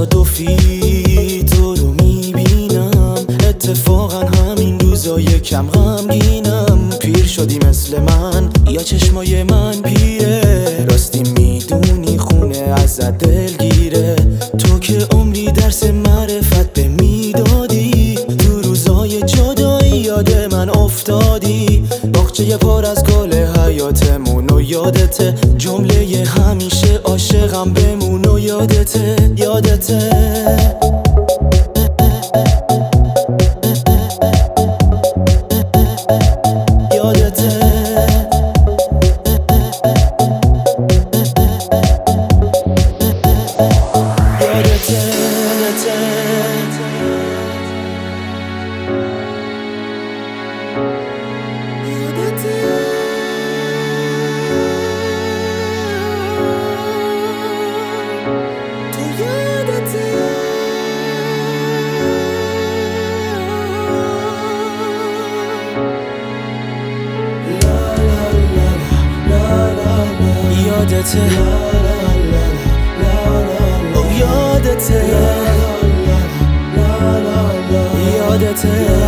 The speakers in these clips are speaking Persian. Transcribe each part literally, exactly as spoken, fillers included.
تصادفی تو رو میبینم، اتفاقا همین روزا یکم غمگینم. پیر شدی مثل من یا چشمای من پیره؟ راستی میدونی خونه ازت دلگیره. تو که عمری درس معرفت به میدادی، تو روزای جدایی یاد من افتادی. باغچه پر از گل حیاتمون و یادته، جمله همیشه عاشقم بمون و یادته یادته یادته او یادته یادته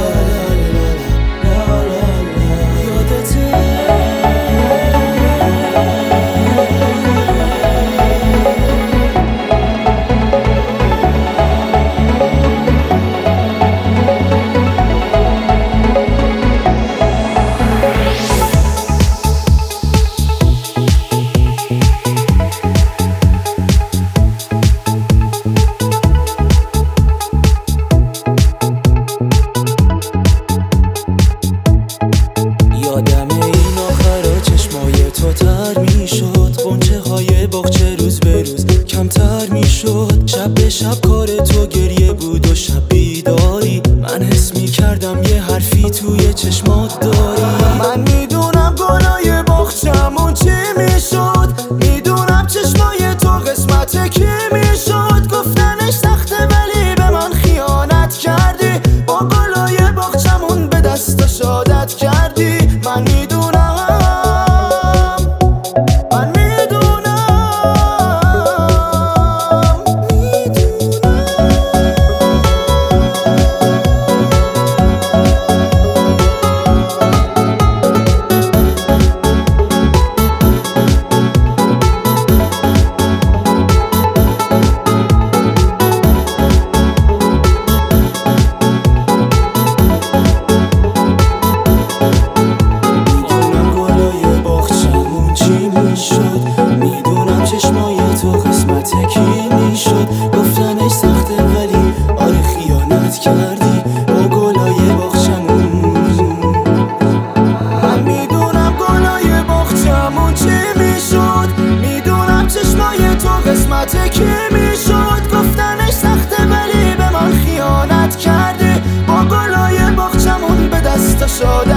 یادم این آخرا چشمای تو تر میشد، غنچه های باغچه روز به روز کمتر میشد. شب به شب کار تو گریه بود و شب بیداری، من حس میکردم یه حرفی توی چشمات داری. من میدونم گلای باغچمون چی میشد، میدونم چشمای تو قسمت کی میشد. گفتنش سخته ولی به من خیانت کردی، با گلای باغچمون به دست شادت کردی. من میدونم من میدونم میدونم چشمای تو قسمت کی میشد. گفتنش سخته ولی آره خیانت کردی، با گلای باغچمون. من میدونم گلای باغچمون چی میشد، میدونم چشمای تو قسمت کی میشد. گفتنش سخته ولی به من خیانت کردی، با گلای باغچمون به دست شد